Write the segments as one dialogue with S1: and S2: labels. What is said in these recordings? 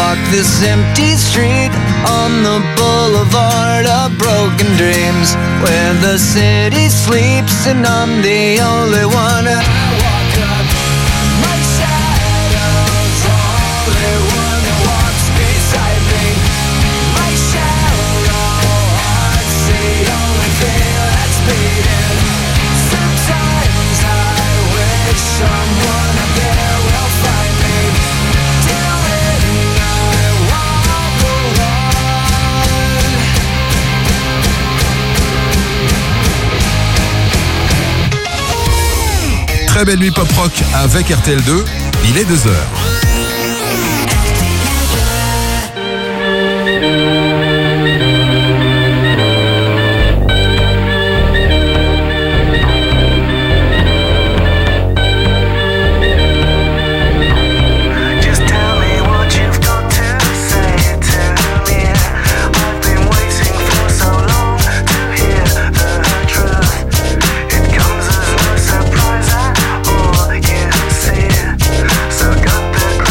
S1: walk this empty street on the boulevard of broken dreams, where the city sleeps and I'm the only one. I walk up, my shadow's only one that walks beside me. My shallow heart's the only thing that's beating. Sometimes I wish someone up there will find me. Till then I walk alone.
S2: Très belle nuit pop rock avec RTL2, il est 2h.
S3: So got the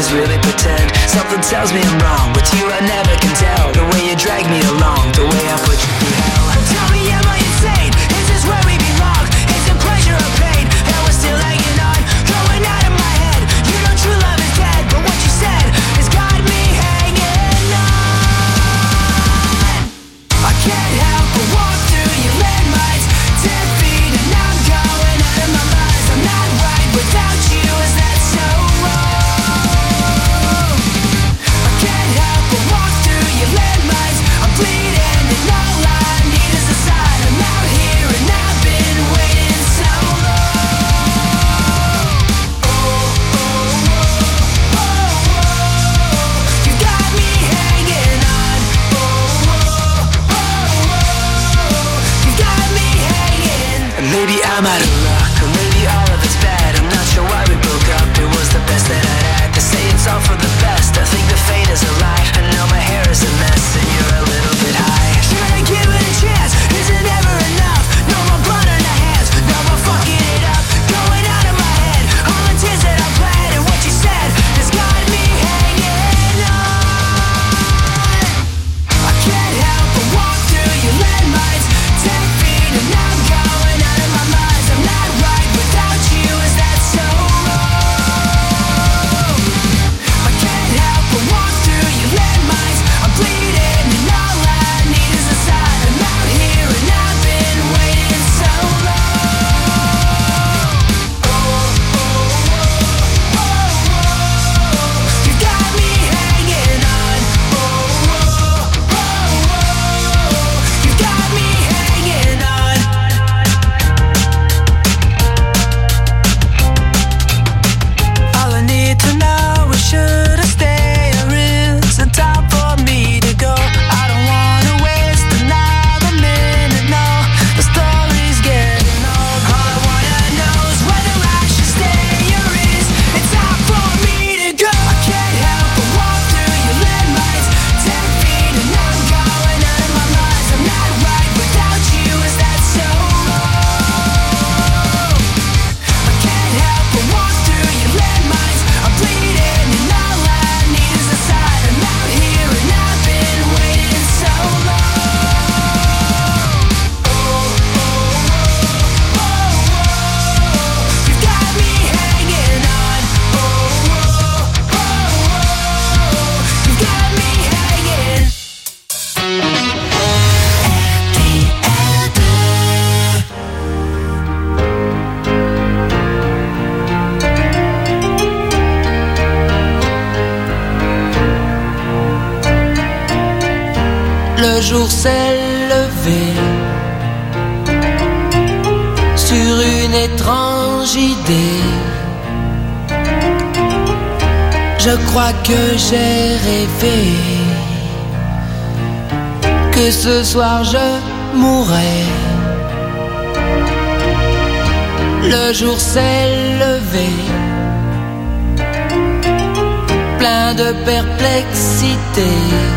S1: is really pretend. Something tells me I'm wrong. With you I never can tell. The way you drag me along, the way I put you through hell. Tell me, am I insane? Is this where we belong? Is it pleasure or pain? And we're still hanging on, going out of my head. You know true love is dead, but what you said has got me hanging on. I can't help but walk through your landmines, 10 feet and I'm going out of my mind. I'm not right without you, is that so wrong? I can't help but walk through your landmines. I'm bleeding and all I need is a sign. I'm out here and I've been waiting so long. Oh, oh, oh, oh, oh. You got me hanging on. Oh, oh, oh, oh. You got me hanging. And maybe I'm out of luck, or maybe all of it's bad. I'm not sure why we broke up. It was the best that I had. They say it's all for the best. I think the fate is a lie. I know my hair is a mess and you're a little bit high. Should I give it a chance? Is it ever enough? No more blood on our hands, no more fucking it up. Going out of my head, all the tears that I bled and what you said has got me hanging on. I can't help but walk through your landmines, 10 feet and I'm going out of my mind. I'm not right without you, is that so wrong? I can't help but walk through your landmines. I'm bleeding and all I need is a sign. I'm out here and I've been waiting so long. Oh, oh, oh, oh, oh. You got me hanging on. Oh, oh, oh, oh. You got me hanging on. All I need to know is should I stay or is it time for me to go? I don't wanna waste another minute, no. The story's getting old. All I wanna know is whether I should stay or is it time for me to go? I can't help but walk through your landmines, 10 feet and I'm going out of my mind. I'm not right without you, is that so wrong? I can't help but walk through your landmines. I'm bleeding and all I need is a sign. I'm out here and I've been waiting so long. Oh, oh, oh, oh, oh. You got me hanging on. Oh, oh, oh, oh. You got me hanging. Le jour s'est levé sur une étrange idée. Je crois que j'ai rêvé que ce soir je mourrais. Le jour s'est levé plein de perplexité.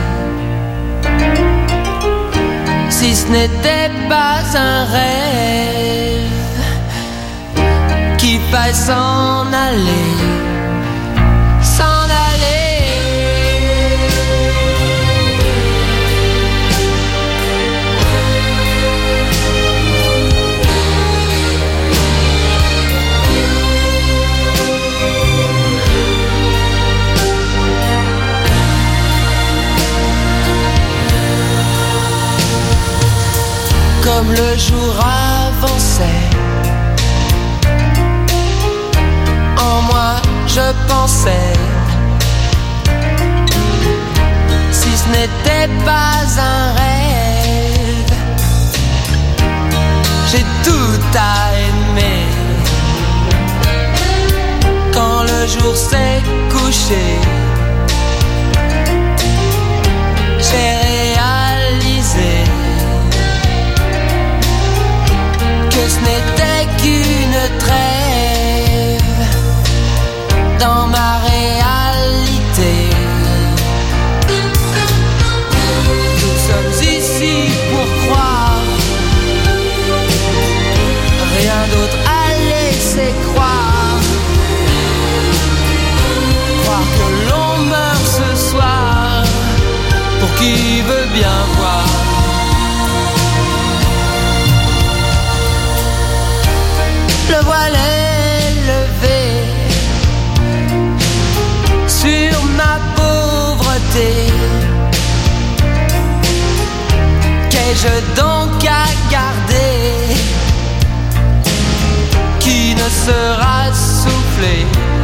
S1: Si ce n'était pas un rêve, qu'il faille s'en aller, s'en aller. Comme le jour avançait, en moi je pensais, si ce n'était pas un rêve, j'ai tout à aimer. Quand le jour s'est couché, j'ai réalisé que ce n'était qu'une trêve dans ma réalité. Nous sommes ici pour croire, rien d'autre à laisser croire. Qu'ai-je donc à garder qui ne sera soufflé?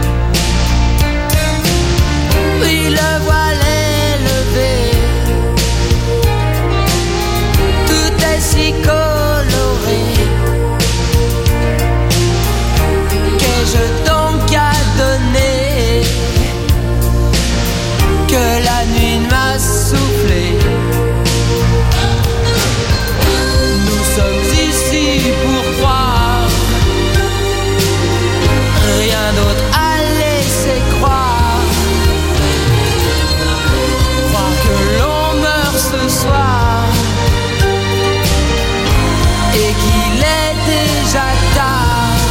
S1: Oui, le voile est levé, tout est si coloré. Qu'ai-je donc à donner que la nuit m'a soufflé? Nous sommes ici pour croire, rien d'autre à laisser croire. Croire que l'on meurt ce soir et qu'il est déjà tard.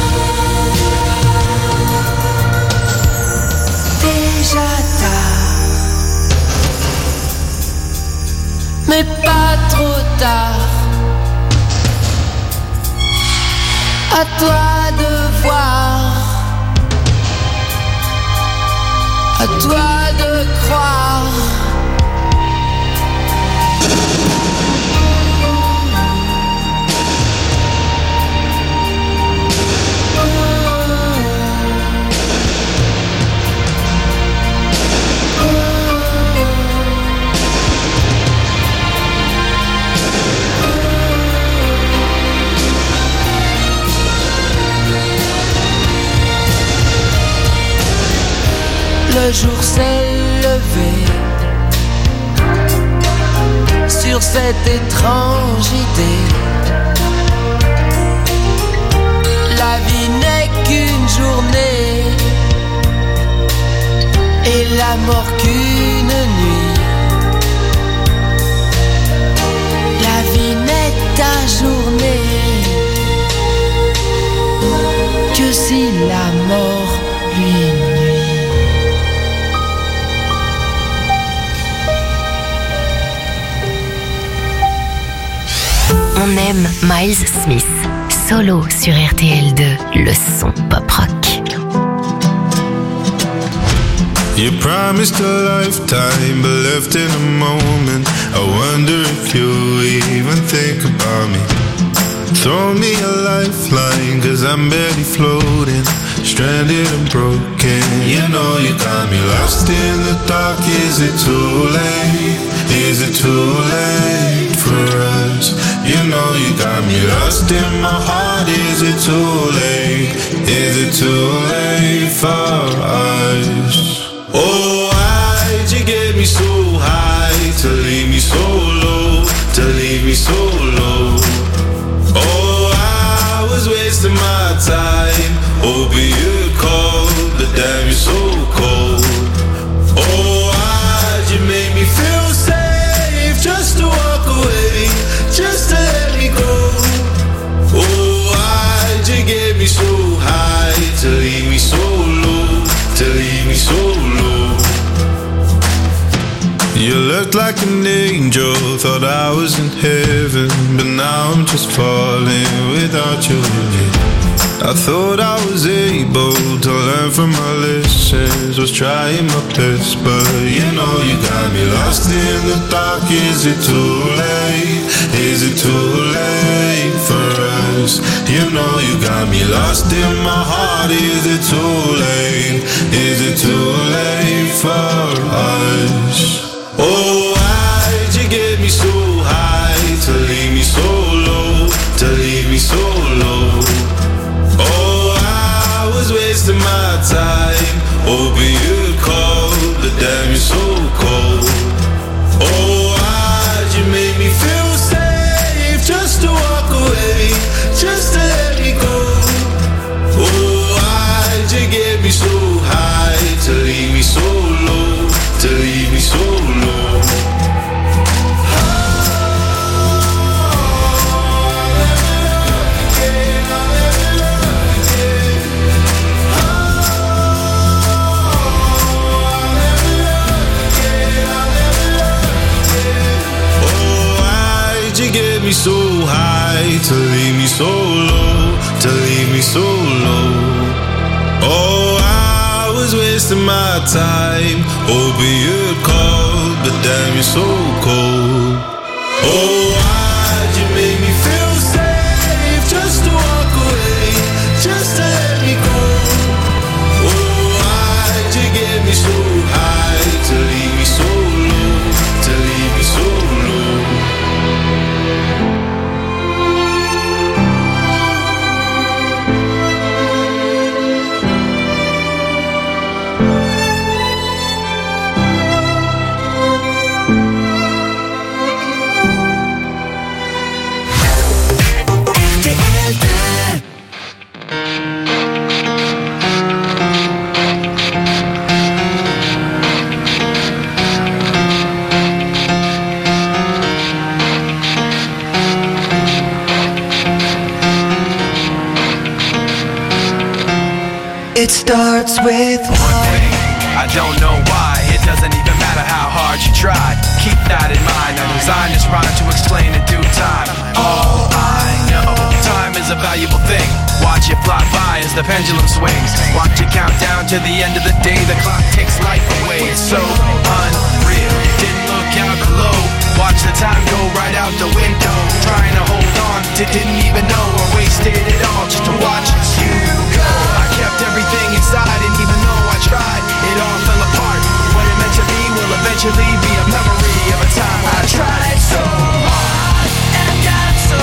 S1: Déjà tard, mais pas trop tard. À toi de voir, à toi de croire. Le jour s'est levé sur cette étrange idée. La vie n'est qu'une journée et la mort qu'une nuit. La vie n'est ta journée que si la mort lui nuit.
S3: On aime Miles Smith, solo sur RTL2, le son pop-rock.
S4: You promised a lifetime, but left in a moment. I wonder if you even think about me. Throw me a lifeline, cause I'm barely floating, stranded and broken. You know you got me lost in the dark. Is it too late? Is it too late for us? You know you got me lost in my heart. Is it too late? Is it too late for us? Oh, why'd you get me so high to leave me so low, to leave me so low? Oh, I was wasting my time, hoping you'd call, but damn you're so cold. Oh, why'd you make me feel safe, just to walk away, just to let me go? Oh, why'd you get me so high, to leave me so low, to leave me so low? You looked like an angel, thought I was in heaven, but now I'm just falling without you again. I thought I was able to learn from my lessons, was trying my best, but you know you got me lost in the dark. Is it too late? Is it too late for us? You know you got me lost in my heart. Is it too late? Is it too late for us? Oh, why'd you get me so high, to leave me so low, to leave me so low? Oh, I was wasting my time, hoping you'd call, but damn you're so cold. Oh, why'd you make me feel safe, just to walk away, just to let me go? Oh, why'd you get me so high, to leave me so low, to leave me so low? Get me so high, to leave me so low, to leave me so low. Oh, I was wasting my time, hoping you'd call, but damn you're so cold. Oh, why'd you make me feel safe just to walk away, just to let me go? Oh, why'd you get me so high to leave me so low, to leave me so low?
S1: It starts with
S5: one thing, I don't know why. It doesn't even matter how hard you try. Keep that in mind. I designed this rhyme to explain in due time. All I know, time is a valuable thing. Watch it fly by as the pendulum swings. Watch it count down to the end of the day. The clock takes life away. It's so unreal. Didn't look out below. Watch the time go right out the window. Trying to hold on to didn't even know or wasted it all just to watch you go. I kept everything inside, and even though I tried, it all fell apart. What it meant to be will eventually be a memory of a time when I tried so hard and got so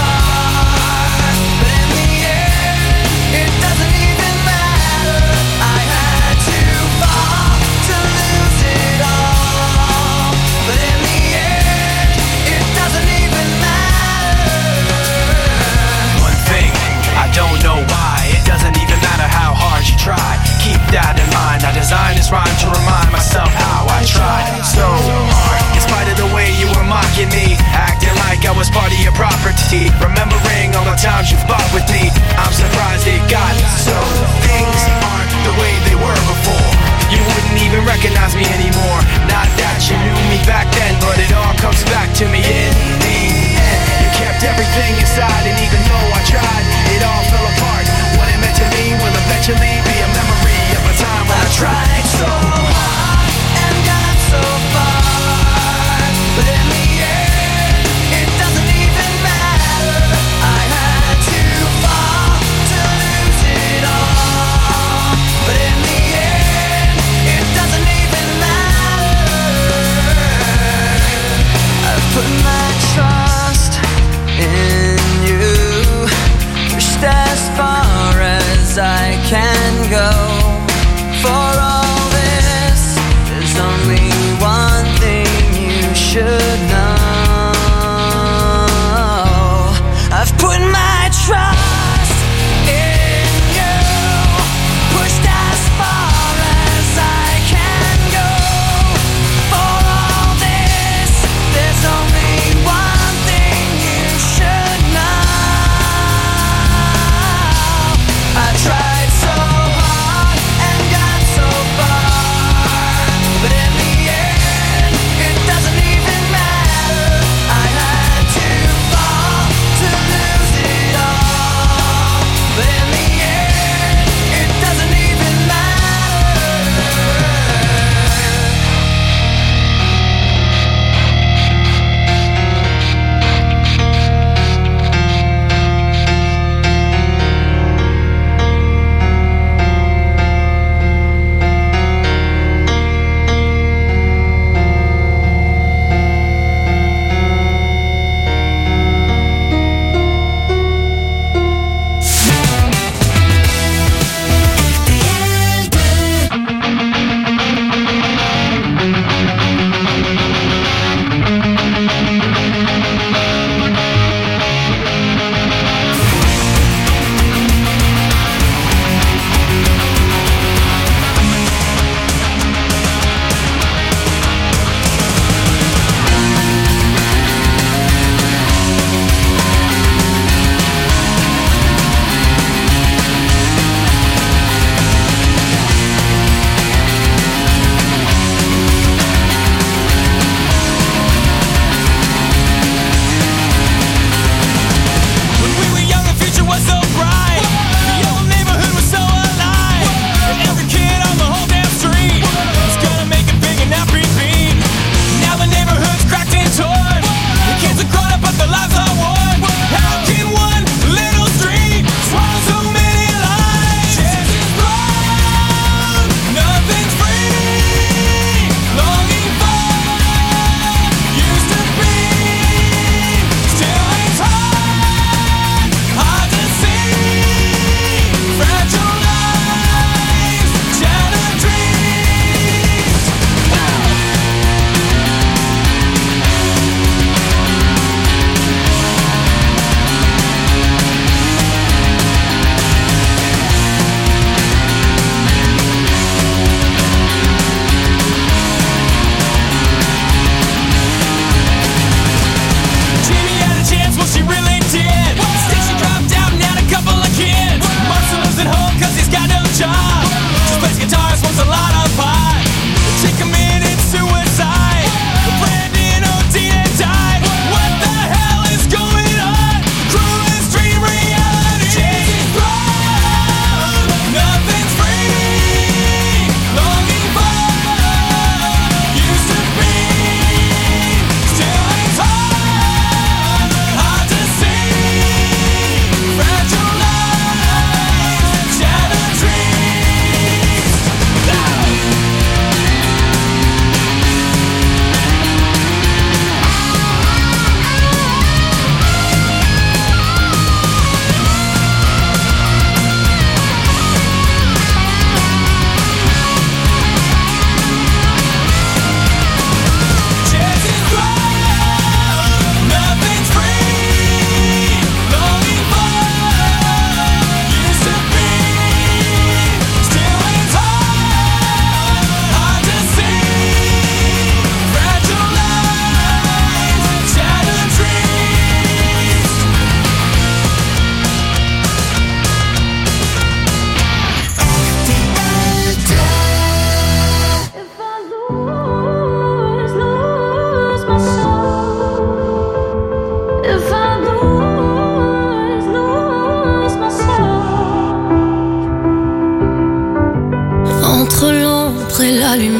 S5: far, but in the end, it doesn't even matter. I had to fall to lose it all, but in the end, it doesn't even matter. One thing, I don't know why. It doesn't even matter how hard you try. Keep that in mind. I designed this rhyme to remind myself how I tried so hard. In spite of the way you were mocking me, acting like I was part of your property, remembering all the times you fought with me, I'm surprised it got so. Things aren't the way they were before. You wouldn't even recognize me anymore. Not that you knew me back then, but it all comes back to me in the end. You kept everything inside, and even though I tried, it all fell apart. What it meant to me will eventually be a memory of a time when I tried so hard and got so far, but in the end, it doesn't even matter. I had to fall to lose it all, but in the end, it doesn't even matter. I put my trust in you.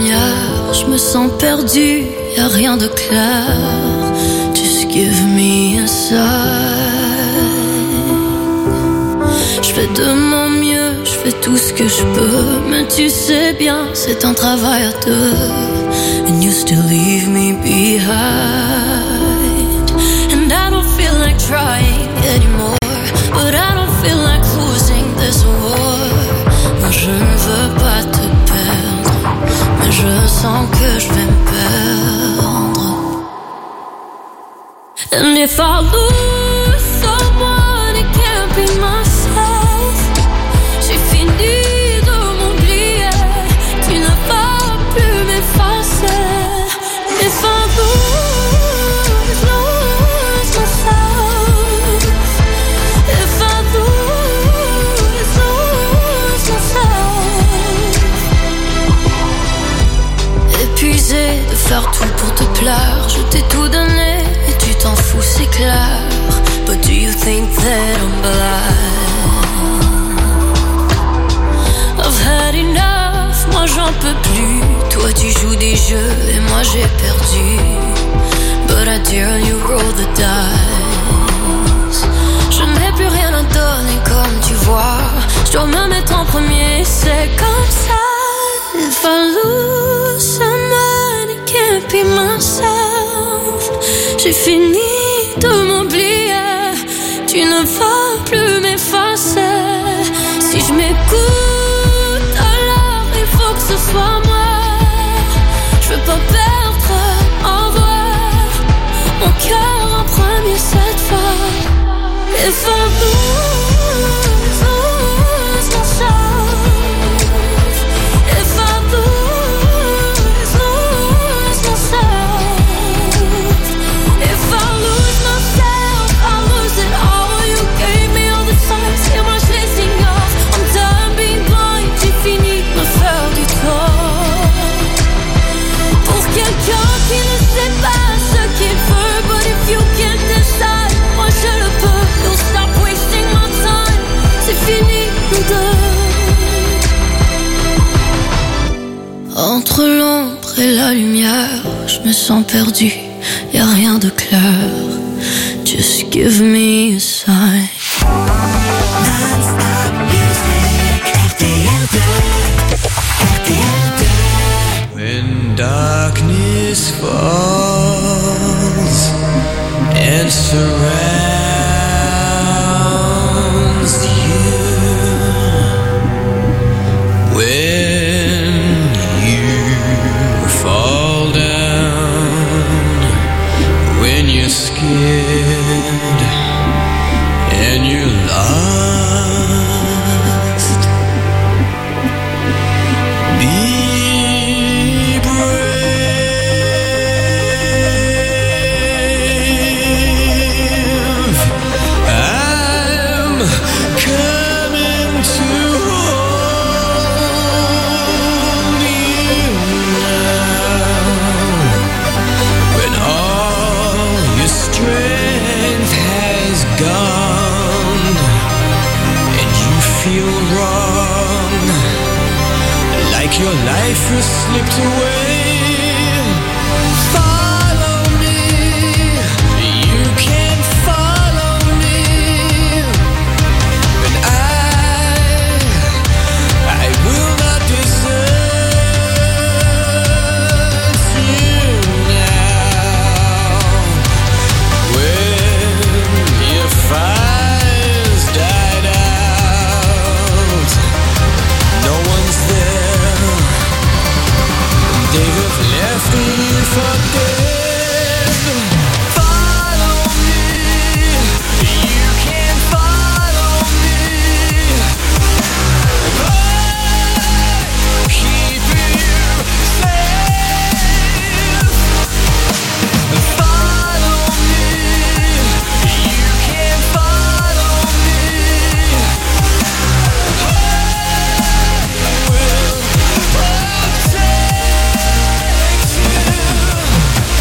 S6: lumière, je me sens perdue, y'a rien de clair. Just give me a sign. Je fais de mon mieux, je fais tout ce que je peux, mais tu sais bien, c'est un travail à deux. And you still leave me behind. And I don't feel like trying anymore, but I don't feel like losing this war. Moi je ne veux pas te perdre, mais je sens que je vais me perdre. And if I lose someone, it can't be myself. J'ai fini de m'oublier, tu ne vas plus m'effacer. If I lose myself, if I lose myself. Épuisé de faire tout pour te plaire, je t'ai tout donné et tu t'en fous, c'est clair. But do you think that I'm blind? I've had enough, moi j'en peux plus. Toi tu joues des jeux et moi j'ai perdu. But I dare you roll the dice. Je n'ai plus rien à donner comme tu vois. Je dois me mettre en premier, c'est comme ça. If I lose someone, it can't be myself. J'ai fini de m'oublier, tu ne vas plus m'effacer. Si je m'écoute, alors il faut que ce soit moi. Je veux pas perdre en vrai mon cœur en premier cette fois. If I lose myself, if I lose myself, if I lose myself, I lose it all. You gave me all the signs, et moi je les ignore. I'm done being blind, j'ai fini de me faire du tort. Pour quelqu'un qui ne sait pas ce qu'il veut, but if you can't decide, moi je le peux. You'll stop wasting my time, c'est fini nous deux. Entre l'ombre et la lumière, je me sens perdu, y'a rien de clair. Just give me a sign.
S1: When darkness falls and surrounds you, when you fall down, when you're scared and you're lost, be brave. I'm coming to hold you now. When all your strength has gone and you feel wrong, like your life has slipped away, follow me. You can follow me, and I will not desert you now. When your fire's died out, no one's there. They have left me for dead. Follow me, you can follow me. I'll keep you safe. Follow me, you can follow me. I will protect you.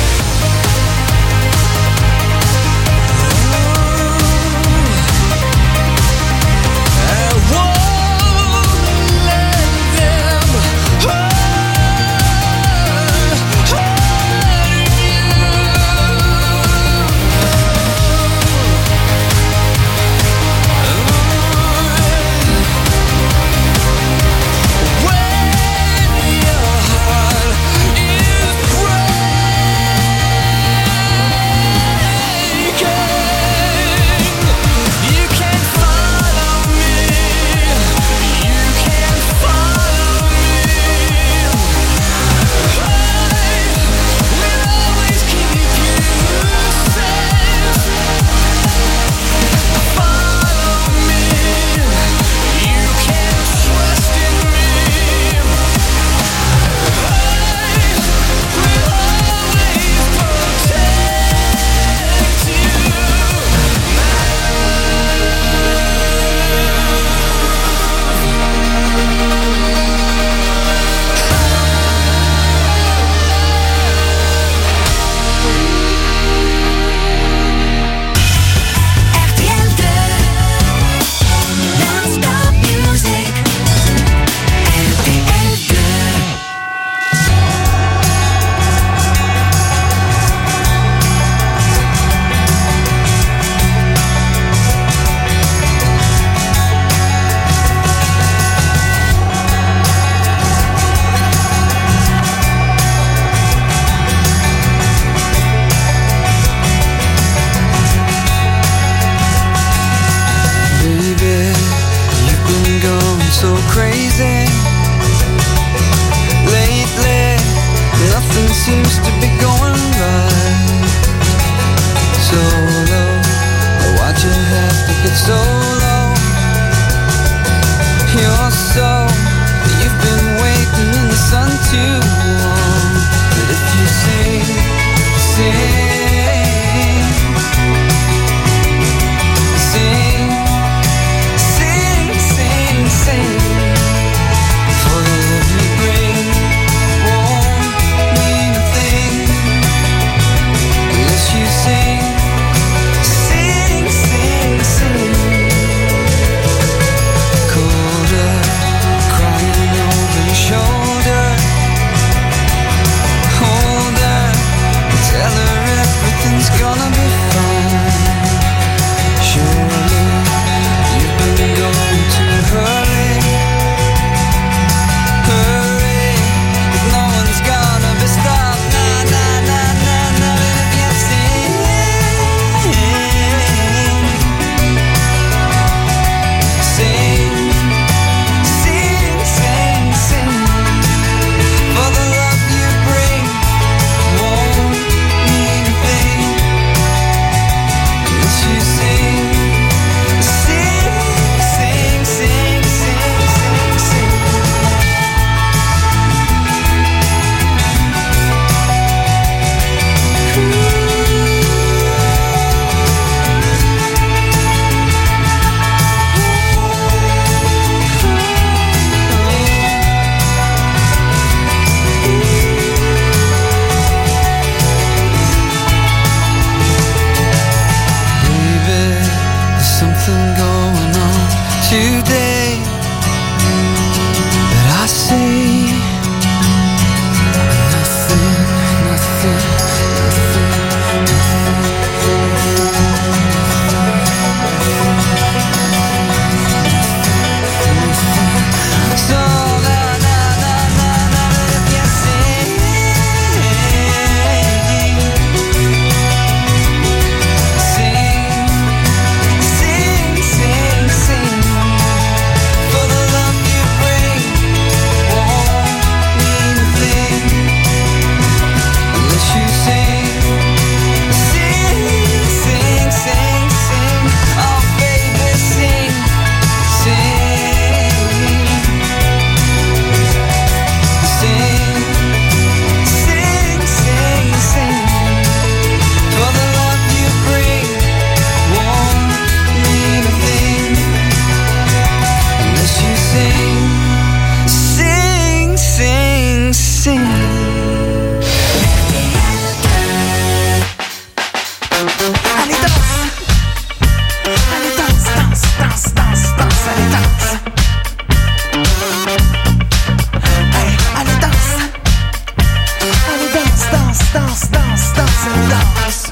S5: danse.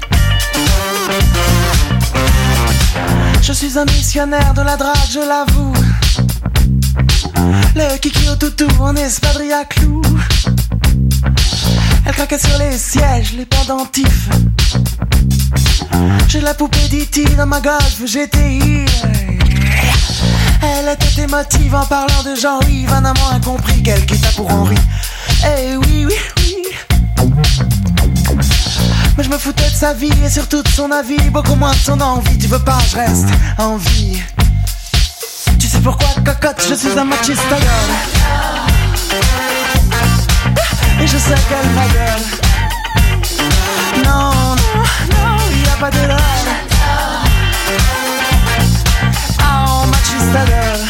S5: Je suis un missionnaire de la drague, je l'avoue. Le kiki au toutou en espadrille à clous. Elle craquait sur les sièges, les pendentifs. J'ai la poupée d'E.T. dans ma Golf GTI. Elle était émotive en parlant de Jean-Yves. Un amant incompris qu'elle quitta pour Henri. Eh oui, oui, oui. Mais je me foutais de sa vie et surtout de son avis. Beaucoup moins de son envie. Tu veux pas, je reste en vie. Tu sais pourquoi, cocotte, je suis un machiste à gueule. Et je sais qu'elle ma gueule. Non, non, non, y'a pas de love. Oh, machiste à gueule.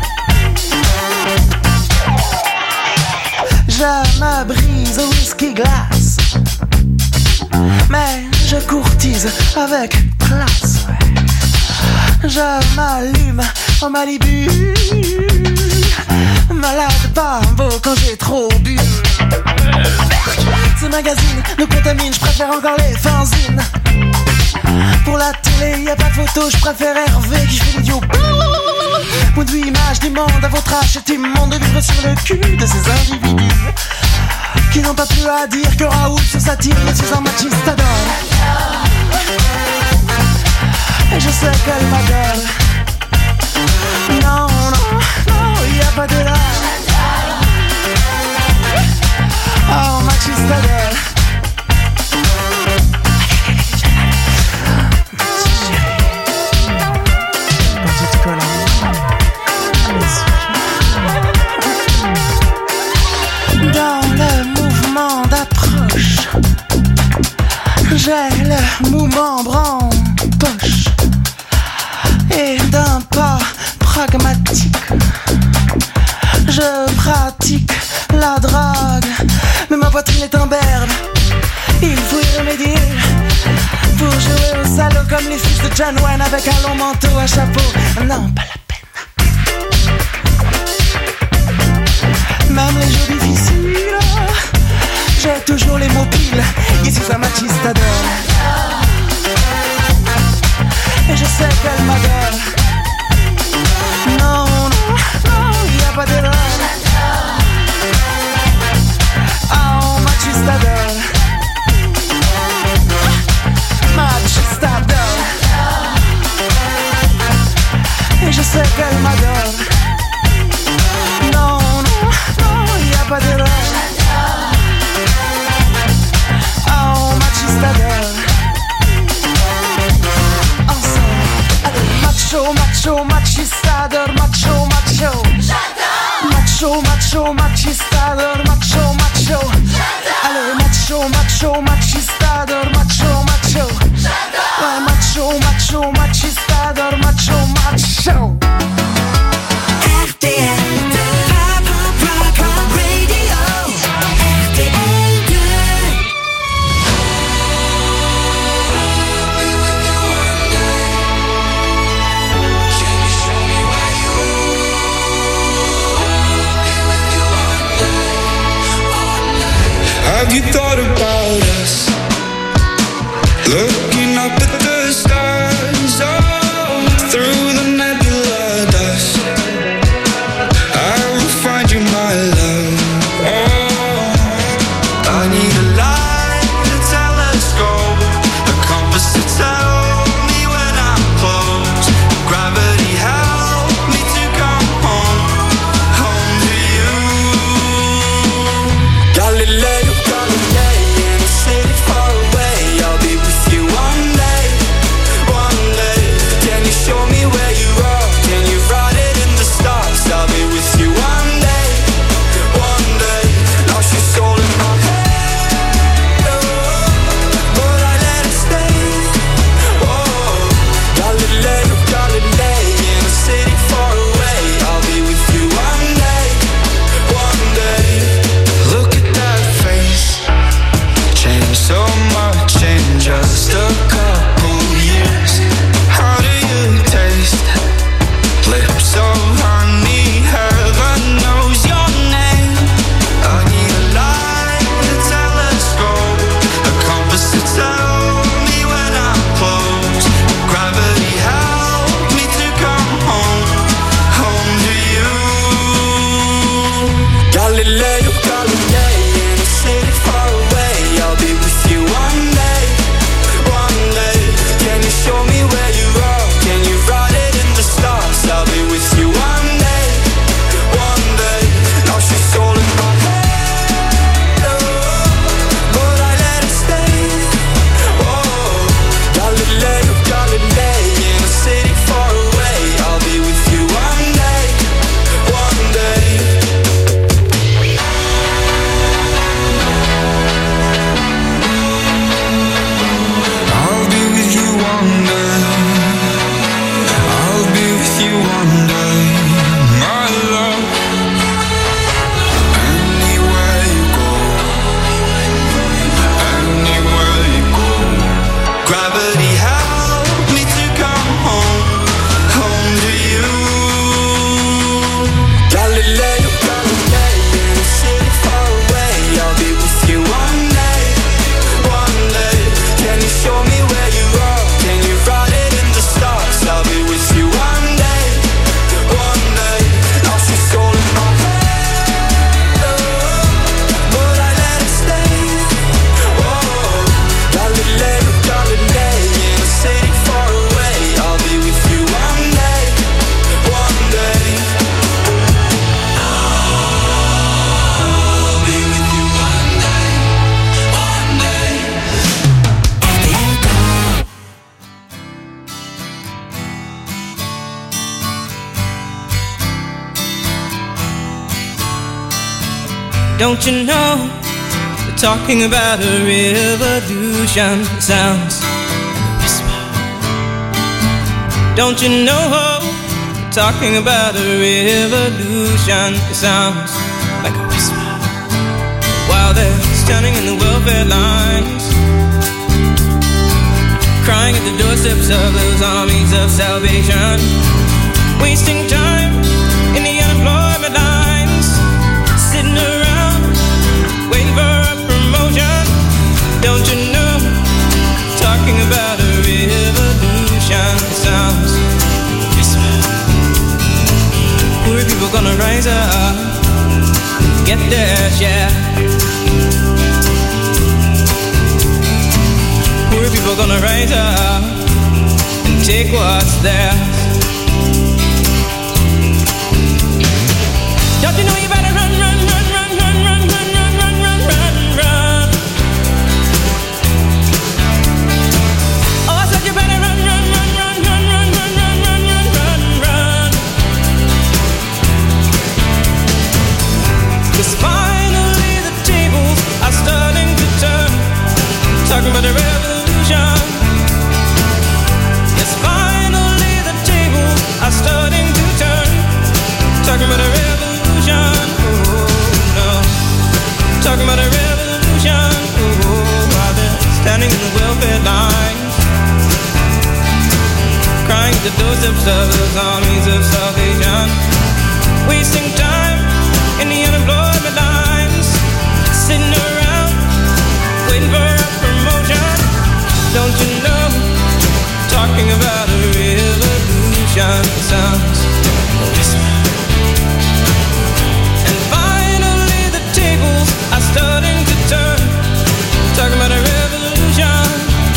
S5: Je me brise au whisky glace. Mais je courtise avec classe. Je m'allume en Malibu. Malade pas beau quand j'ai trop bu. Ces magazines nous contaminent, je préfère encore les fanzines. Pour la télé, y a pas de photo, je préfère Hervé qui fait l'idiot. Point de vue image du monde, à votre âge, c'est immonde de vivre sur le cul de ces individus qui n'ont pas plus à dire que Raoul sur sa tire. Je suis un machiste à gueule. Et je sais qu'elle m'adore. Non, non, non, y a pas de là. Oh, machiste à gueule. Petite colonne. Dans le mouvement d'approche, j'ai le mouvement bras-en-poche. Et d'un pas pragmatique, je pratique la drague. Mais ma poitrine est un berbe, il faut y remédier. Pour jouer au salaud comme les fils de John Wayne avec un long manteau à chapeau. Non, pas la peine. Même les jours difficiles, j'ai toujours les mots piles. Ici ça machiste adore. Et je sais qu'elle m'adore. Non, non, non, y'a pas d'erreur. Oh, machiste adore. Machiste adore. Et je sais qu'elle m'adore. Non, non, non, y'a pas d'erreur. Oh, machiste adore. Macho, macho, machistador, macho, macho. Macho, macho, machistador, macho, macho. Allez, macho, macho, machistador, macho, macho. Ouais, macho, macho, machistador, macho, macho. RTL 2 Pop Radio. RTL 2.
S7: Have you thought about us? Looking up at the stars, oh, through the nebula dust. I will find you, my love. Oh, I need a light, a telescope, a compass to tell me when I'm close. Gravity help me to come home, home to you. Galileo.
S8: Don't you know, they're talking about a revolution. It sounds like a whisper. Don't you know, they're talking about a revolution. It sounds like a whisper. While they're standing in the welfare lines, crying at the doorsteps of those armies of salvation, wasting time in the unemployment lines, sitting around waiting for a promotion. Don't you know, talking about a revolution. It sounds whisper. Poor people gonna rise up, get their share. Poor people gonna rise up and take what's theirs. Don't you know you better run, run, run, run, run, run, run, run, run, run, run, run. Oh, I said you better run, run, run, run, run, run, run, run, run, run, run, run. 'Cause finally the tables are starting to turn, talking about the revolution. Yes, finally the tables are starting to turn, talking about a revolution. Oh no, talking about a revolution. Oh, while they're standing in the welfare lines, crying at the doorsteps of those armies of salvation, wasting time in the unemployment lines, sitting around waiting for a promotion. Don't you know, talking about a revolution. Sounds a whisper. And finally the tables are starting to turn, talking about a revolution.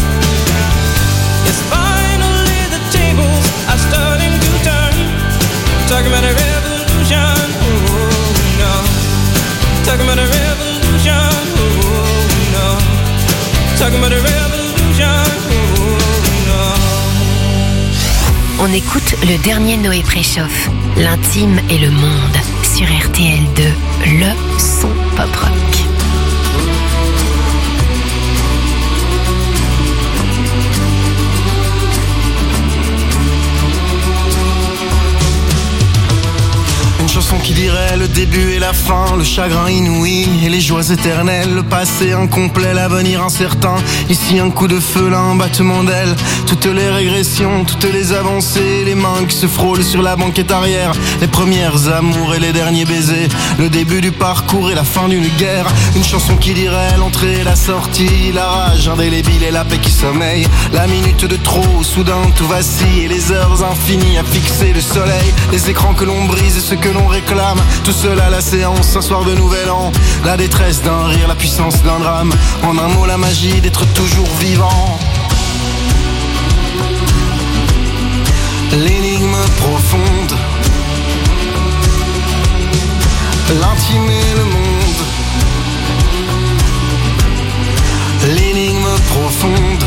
S8: Yes, finally the tables are starting to turn, talking about a revolution. Oh no, talking about a revolution. Oh no, talking about a revolution.
S3: On écoute le dernier Noé Préchauffe, l'intime et le monde, sur RTL2, le son pop rock.
S9: Une chanson qui dirait le début et la fin, le chagrin inouï et les joies éternelles, le passé incomplet, l'avenir incertain. Ici un coup de feu, là un battement d'aile, toutes les régressions, toutes les avancées, les mains qui se frôlent sur la banquette arrière, les premières amours et les derniers baisers, le début du parcours et la fin d'une guerre. Une chanson qui dirait l'entrée et la sortie, la rage indélébile et la paix qui sommeille, la minute de trop, soudain tout vacille et les heures infinies à fixer le soleil, les écrans que l'on brise et ce que l'on réclame, tout seul à la séance, un soir de nouvel an, la détresse d'un rire, la puissance d'un drame, en un mot la magie d'être toujours vivant. L'énigme profonde, l'intime et le monde. L'énigme profonde,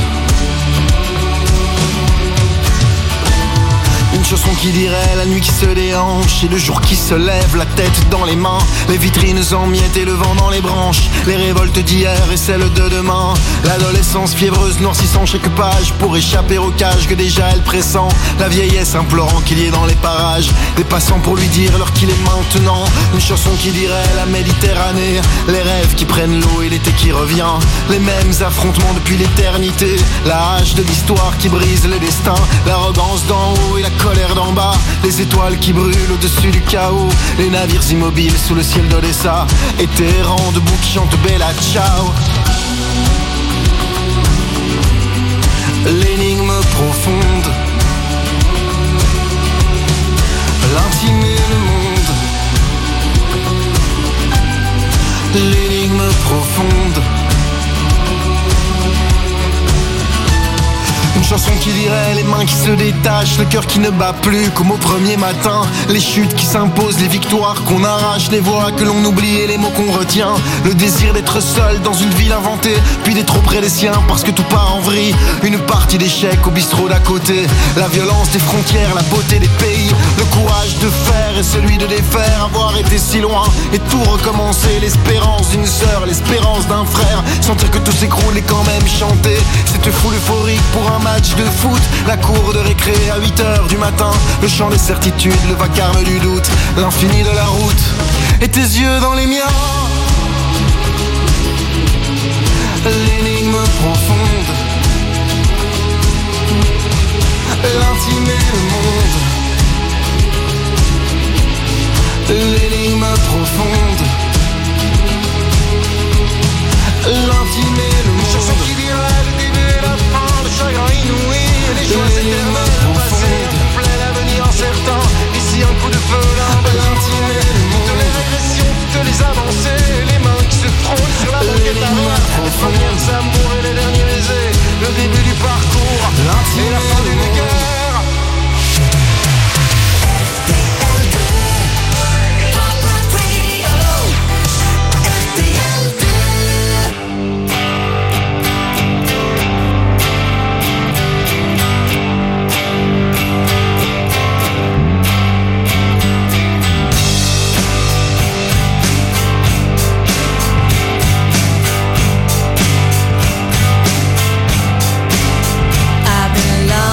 S9: une chanson qui dirait la nuit qui se déhanche et le jour qui se lève, la tête dans les mains, les vitrines en miettes et le vent dans les branches, les révoltes d'hier et celles de demain, l'adolescence fiévreuse noircissant chaque page pour échapper au cage que déjà elle pressent, la vieillesse implorant qu'il y ait dans les parages des passants pour lui dire l'heure qu'il est maintenant. Une chanson qui dirait la Méditerranée, les rêves qui prennent l'eau et l'été qui revient, les mêmes affrontements depuis l'éternité, la hache de l'histoire qui brise les destins, l'arrogance d'en haut et la colère d'en bas, les étoiles qui brûlent au-dessus du chaos, les navires immobiles sous le ciel d'Odessa, et tes errants debout qui chantent Bella Ciao. L'énigme profonde, l'intime et le monde. L'énigme profonde, une chanson qui dirait les mains qui se détache, le cœur qui ne bat plus comme au premier matin. Les chutes qui s'imposent, les victoires qu'on arrache, les voix que l'on oublie et les mots qu'on retient. Le désir d'être seul dans une ville inventée, puis d'être trop près des siens parce que tout part en vrille. Une partie d'échecs au bistrot d'à côté. La violence des frontières, la beauté des pays. Le courage de faire et celui de défaire. Avoir été si loin et tout recommencer. L'espérance d'une sœur, l'espérance d'un frère. Sentir que tout s'écroule et quand même chanter. Cette foule euphorique pour un match de foot. La cour de récré à 8h du matin. Le chant des certitudes, le vacarme du doute. L'infini de la route et tes yeux dans les miens. L'énigme profonde, l'intime et le monde. L'énigme profonde, l'intime et le monde. Une chanson qui dirait le début et la fin, le chagrin inouï et les joies éternelles. Le passé incomplet, l'avenir incertain. Ici un coup de feu, l'intime et le monde. Toutes les régressions, toutes les avancées, les mains qui se frôlent sur la banquette arrière. Les premiers amours et les derniers baisers, le début du parcours et la fin d'une guerre.
S6: I've been lost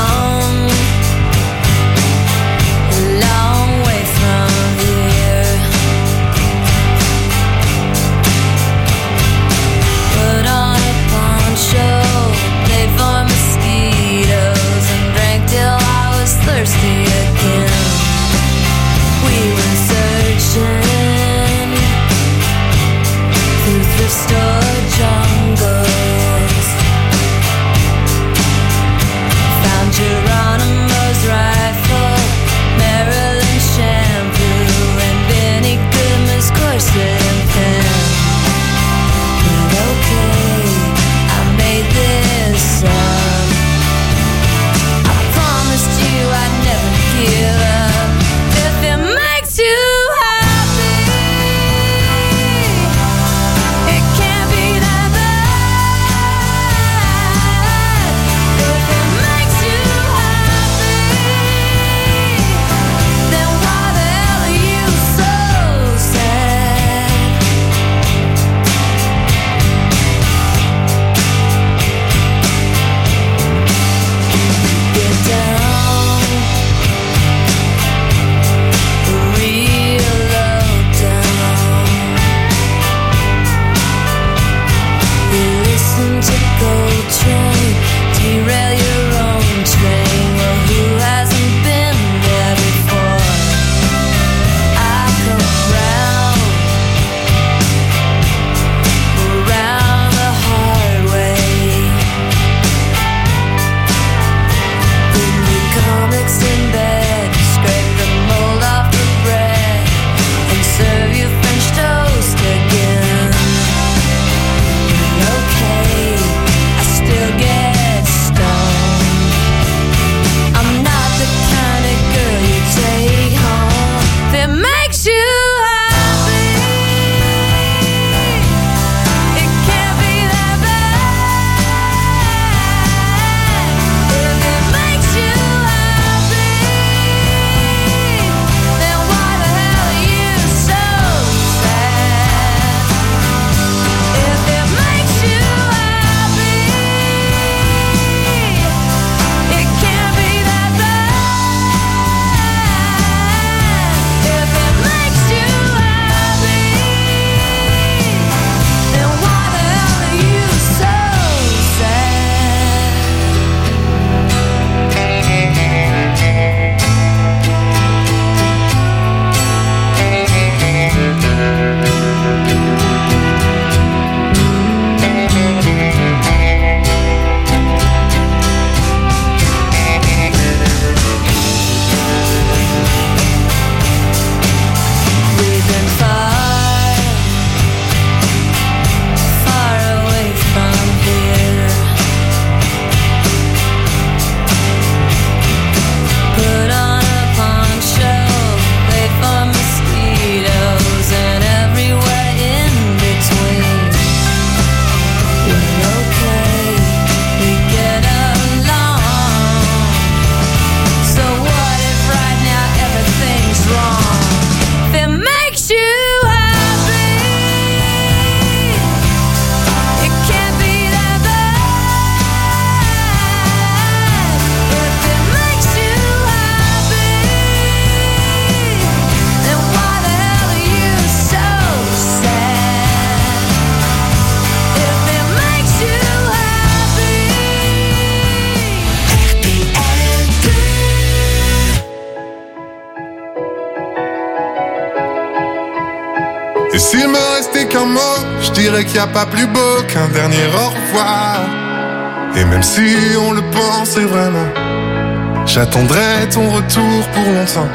S4: s'il me restait qu'un mot, je dirais qu'il n'y a pas plus beau qu'un dernier au revoir. Et même si on le pensait vraiment, j'attendrai ton retour pour longtemps.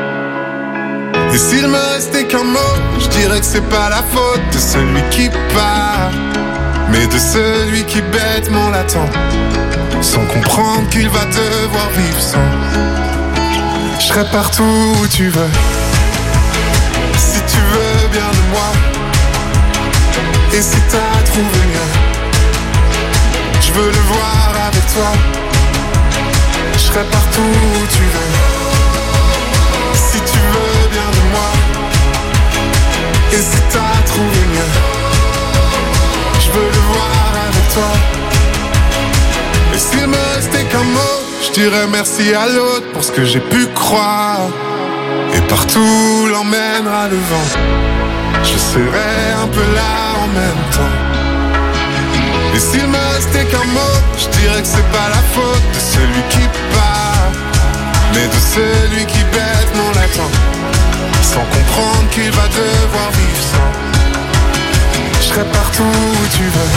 S4: Et s'il me restait qu'un mot, je dirais que c'est pas la faute de celui qui part, mais de celui qui bêtement l'attend, sans comprendre qu'il va devoir vivre sans. Je serai partout où tu veux, si tu veux bien de moi. Et si t'as trouvé mieux, je veux le voir avec toi. Je serai partout où tu veux, si tu veux bien de moi. Et si t'as trouvé mieux, je veux le voir avec toi. Et s'il me restait qu'un mot, je dirais merci à l'autre pour ce que j'ai pu croire. Et partout l'emmènera le vent, je serai un peu là en même temps. Et s'il me restait qu'un mot, je dirais que c'est pas la faute de celui qui part, mais de celui qui bêtement l'attend, sans comprendre qu'il va devoir vivre sans. Je serai partout où tu veux,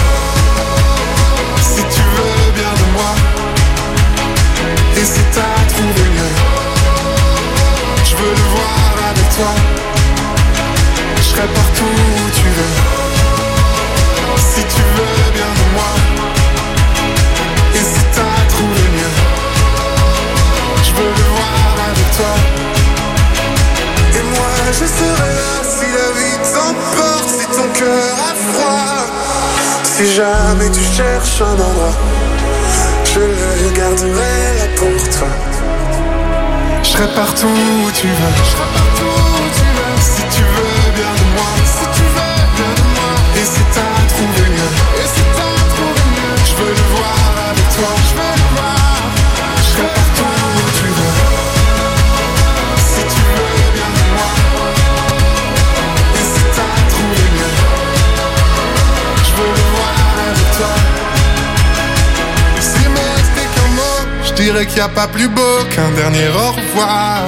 S4: si tu veux bien de moi. Et si t'as trouvé mieux, je veux le voir avec toi. Je serai partout où tu veux, si tu veux bien de moi. Et si t'as trouvé mieux, je veux le voir avec toi. Et moi je serai là si la vie t'emporte, si ton cœur a froid. Si jamais tu cherches un endroit, je le garderai là pour toi. Je serai partout où tu veux, je serai partout où tu veux. Si tu veux bien de moi, si tu veux bien de moi. Et si t'as trouvé mieux, et si t'as trouvé mieux, je veux le voir avec toi, je veux le voir. Je serai partout où tu veux, si tu veux bien de moi. Et si t'as trouvé mieux, je veux le voir avec toi. Et s'il me restait qu'un mot, je dirais qu'il n'y a pas plus beau qu'un dernier au revoir.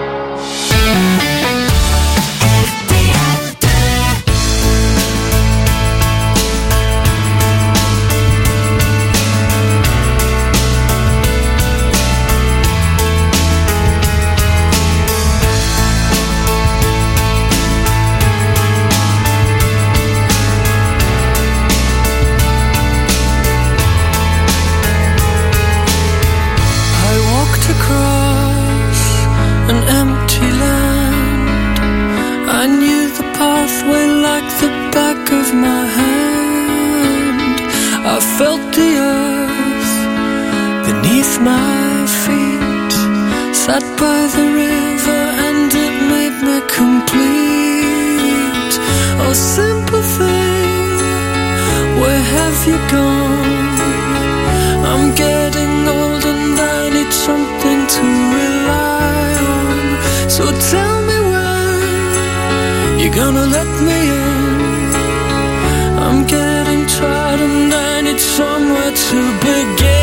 S10: My feet sat by the river and it made me complete. Oh, simple thing, where have you gone? I'm getting old and I need something to rely on. So tell me when you're gonna let me in. I'm getting tired and I need somewhere to begin.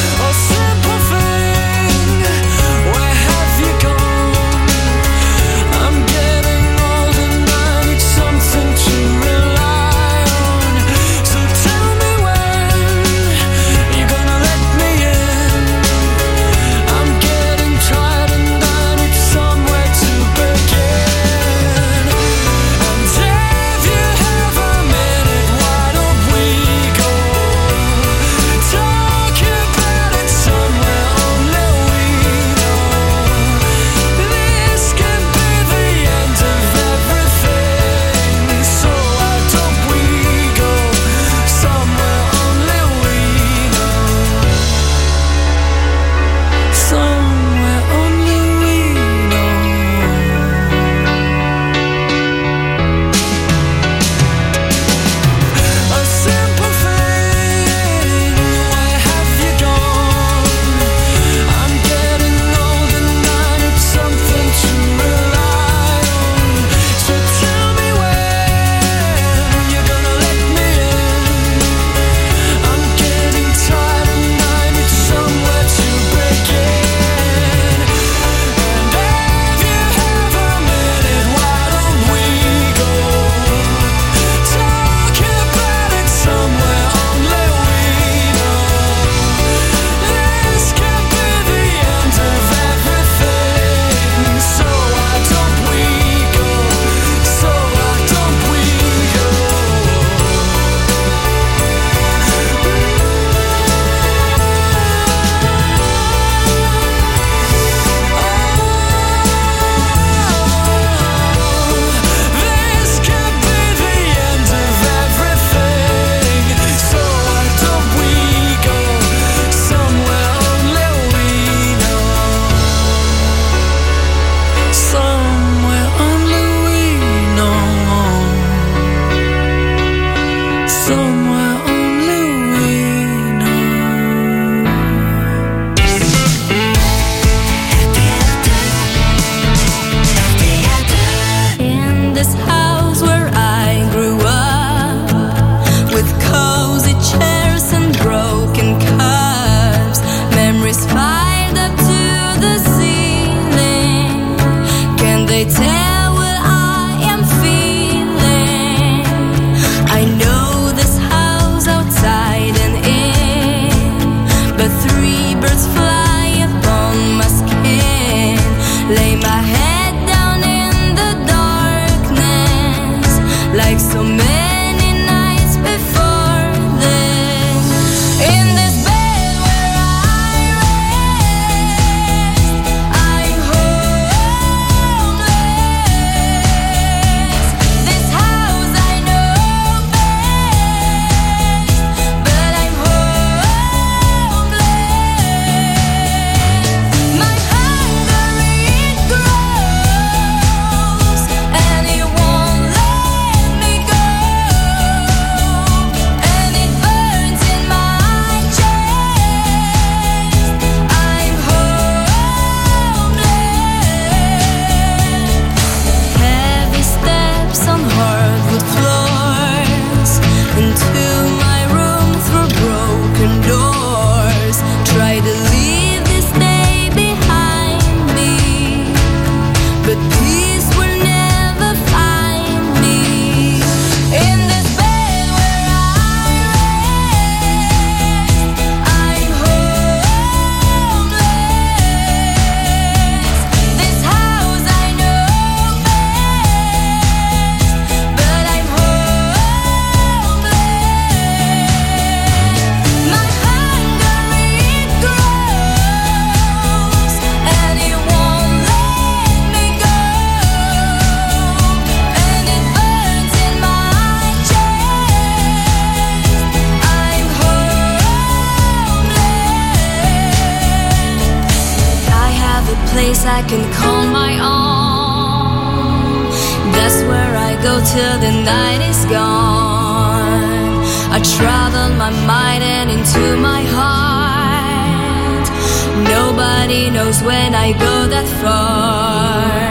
S6: Oh, they tell what I am feeling. I know this house outside and in, but 3 birds fly upon my skin. Lay my head down in the darkness, like so many nights before this. In this bed where I rest, I'm homeless. This house I know best, but I'm homeless. My hunger it grows, and it won't let me go, and it burns in my chest. I'm homeless. Heavy steps on hardwood floors, into my room through broken doors. Try to leave this day behind me, but peace will never find me. In this bed where I rest, I'm homeless. This house I know best, but I'm homeless. My hunger it grows, and it won't let me go, and it burns in my chest. I'm homeless. I have a place I can call my own. That's where I go till the night is gone. I travel my mind and into my heart. Nobody knows when I go that far.